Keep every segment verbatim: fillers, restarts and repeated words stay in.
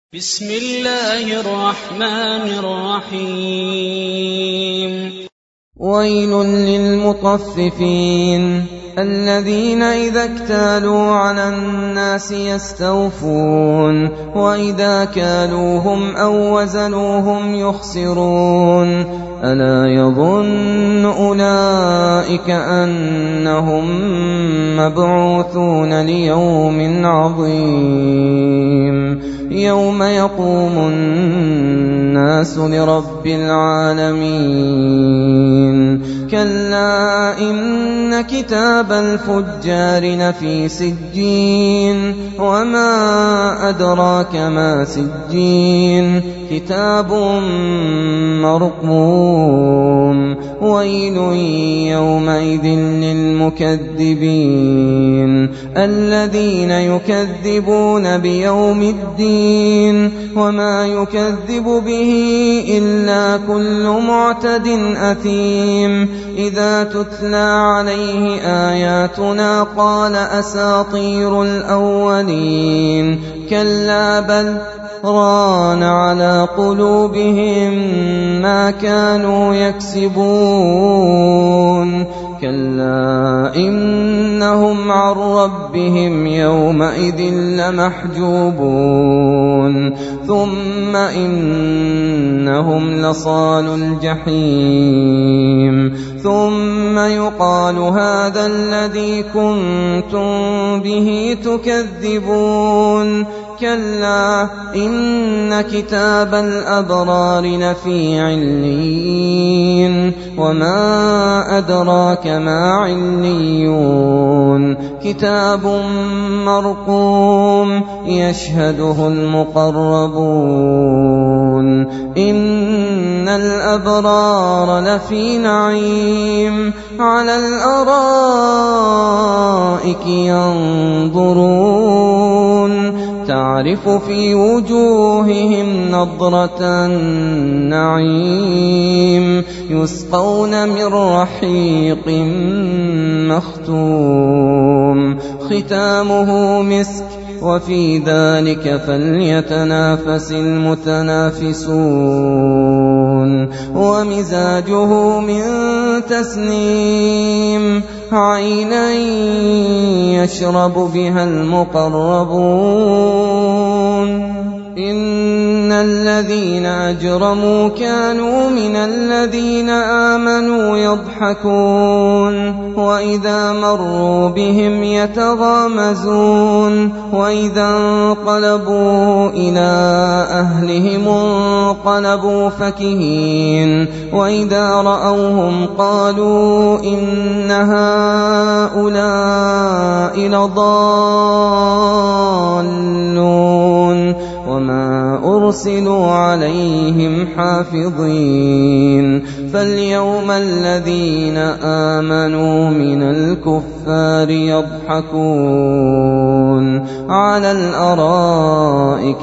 بسم الله الرحمن الرحيم ويل للمطففين الذين إذا اكتالوا على الناس يستوفون وإذا كالوهم أو وزنوهم يخسرون ألا يظن أولئك أنهم مبعوثون ليوم عظيم يوم يقوم الناس لرب العالمين كلا إن كتاب الفجار لفي سجين وما أدراك ما سجين كتاب مرقوم ويل يومئذ للمكذبين الذين يكذبون بيوم الدين وما يكذب به إلا كل معتد أثيم إذا تتلى عليه آياتنا قال أساطير الأولين كلا بل ران على قلوبهم ما كانوا يكسبون كلا إنهم عن ربهم يومئذ لمحجوبون ثم إنهم لصالو الجحيم ثم يقال هذا الذي كنتم به تكذبون كلا إن كتاب الأبرار لفي عليين وما أدراك ما عليون كتاب مرقوم يشهده المقربون إن الأبرار لفي نعيم على الأرائك ينظرون تعرف في وجوههم نضرة النعيم يسقون من رحيق مختوم ختامه مسك وفي ذلك فليتنافس المتنافسون ومزاجه من تسنيم عينا يشرب بها المقربون إن الذين أجرموا كانوا من الذين آمنوا يضحكون وإذا مروا بهم يتغامزون وإذا انقلبوا إلى أهلهم انقلبوا فكهين وإذا رأوهم قالوا إن هؤلاء لضالون وما أرسلوا عليهم حافظين فاليوم الذين آمنوا من الكفار يضحكون على الأرائك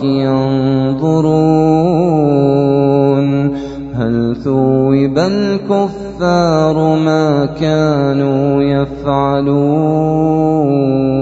ينظرون هل ثوب الكفار ما كانوا يفعلون